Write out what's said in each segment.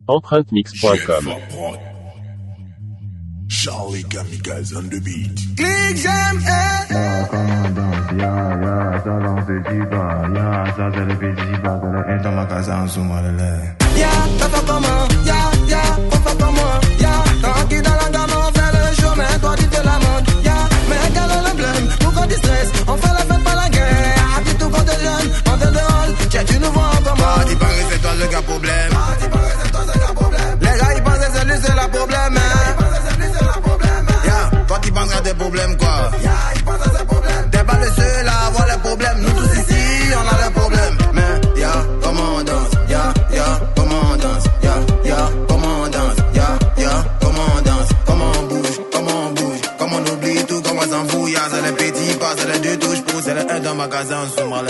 EmpreinteMix.com. Charlie Kamikaze on the beat. Click, j'aime, Comment danse, ça danse chiba, ça c'est le petit chiba, que le dans ma casa en sous mal ça fait comment, on fait comment, tranquille dans la gamme, on fait le show, mais toi tu te la montres, mais quel est le problème, pourquoi tu stresses, on fait la fête, pas la guerre, à tout quand t'es jeune, on te dehors, tu nous vois en comment, dis pas que c'est toi le gars problème, les gars ils pensent que c'est lui c'est la problème, toi tu penses à des problèmes quoi, t'es pas le seul à avoir les problèmes, nous tous ici on a les problèmes, mais comment on danse, comment on danse, comment on danse, comment on danse, comment on bouge, comment on oublie tout, comment on s'en fout, c'est les petits pas, c'est les deux touches pour, c'est les un dans ma casa en sous mal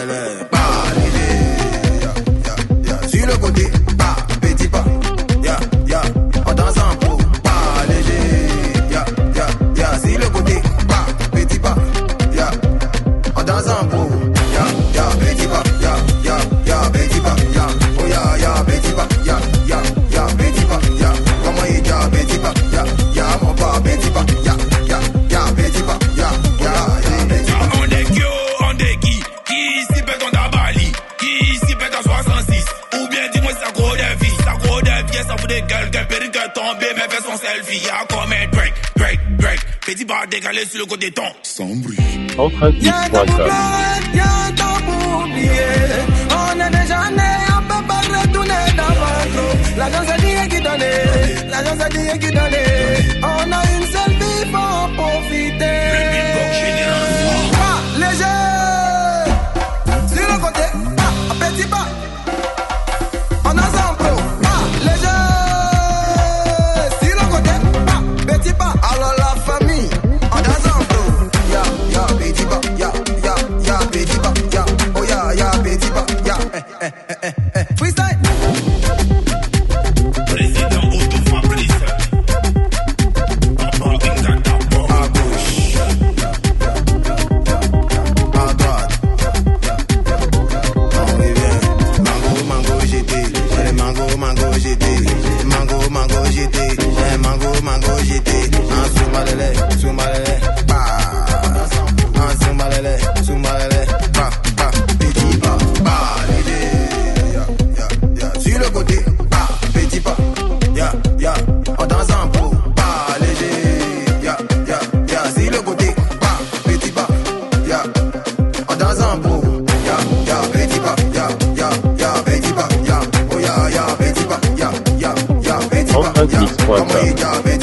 sur le côté, pas, petit pas, on danse en pro, pas léger, sur le côté, pas, petit pas, on danse en pro, petit pas, petit pas, oh petit pas, petit pas, comment il y a petit pas, mon pas, petit pas, petit pas, on est qui, qui s'y pète en Tabali, qui s'y pète en 66, ou bien dis-moi ça gros de vie, ça fout des gueules, péri que tomber, mais fait son selfie, comme un break, petit pas décalé sur le côté ton, Sans bruit. EmpreinteMix.com. y'a temps pour oublier, on est déjà né, on peut pas retourner dans votre la danse est qui donne, on a une seule vie, faut en profiter, pas léger, sur le côté, pas petit pas, on a sans pro, pas léger, sur le côté, pas petit pas, alors la famille, on a sans pro, petit pas, petit pas, oh petit pas, freestyle. président Otto Fabrice, Papa Ingata, à gauche, à droite, on revient, mango jeté, j'ai mango jeté, j'ai mango jeté, en sous malele, sous malele, petit pas, léger, sur le côté, petit pas, on danse en pro, léger, sur le côté, petit pas, on danse en pro, petit pas, petit pas, oh petit pas, EmpreinteMix.com. comment il y a